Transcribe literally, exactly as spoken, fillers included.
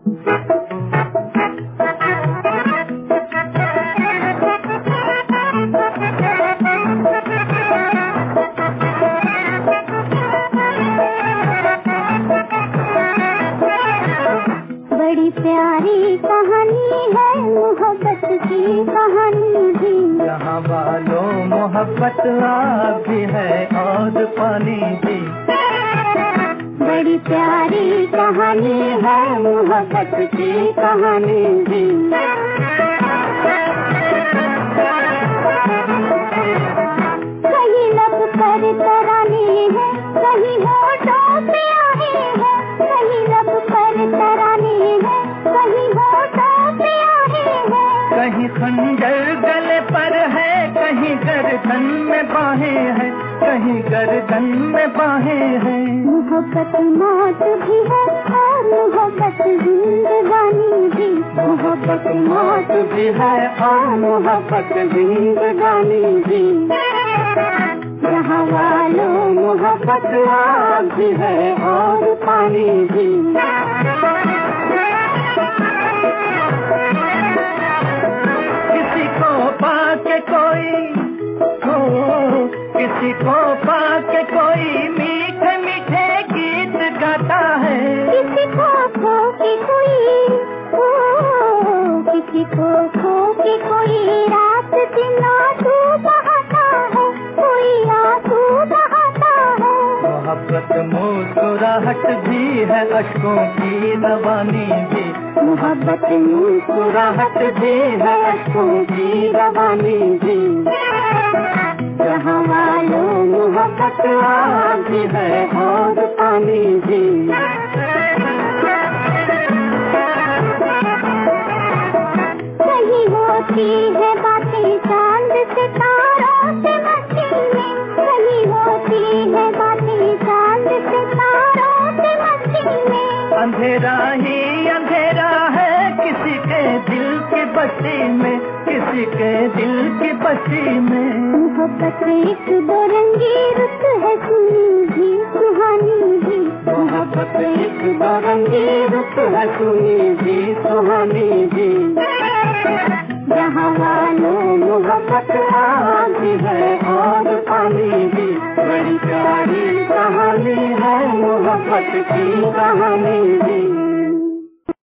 बड़ी प्यारी कहानी है मोहब्बत की कहानी भी, यहाँ वालों मोहब्बत आग भी है और पानी भी। बड़ी प्यारी कहानी है मोहब्बत की कहानी भी। कहीं लब पर तराने है, कहीं होठों पे आहे है, कहीं लब पर तराने है, कहीं होठों पे आहे है। कहीं खंजर गले पर है, कहीं गर्दन में बाहें हैं, कहीं गर्दन में बाहें हैं। मोहब्बत मौत भी है और मोहब्बत जिंदगानी भी, मोहब्बत मौत भी है और मोहब्बत जिंदगानी भी। यहाँ वालों मोहब्बत आग भी है और पानी भी। किसी को पाके कोई हो, किसी को पाके कोई मीठे मीठे गीत गाता है। किसी को खो के कोई हो, किसी को खो के कोई रात दिन आंसू बहाता है, कोई आंसू बहाता है। मोहब्बत मुस्कुराहट भी है, अश्कों की रवानी भी। मोहब्बत मुस्कुराहट भी है, अश्कों की रवानी भी। यहाँ वालों मोहब्बत आग भी है और पानी भी। कहीं होती है बातें चांद सितारों से मस्ती में, कहीं होती है बातें चांद सितारों से मस्ती में। अंधेरा ही अंधेरा है किसी के दिल की बस्ती में, किसी के दिल की बस्ती में। मोहब्बत एक दो रंगी रुत है, सुनी भी सुहानी भी। मोहब्बत एक दो रंगी रुत है, सुनी भी सुहानी भी। यहाँ वालों मोहब्बत आग भी है और पानी भी। बड़ी प्यारी कहानी है मोहब्बत की कहानी भी।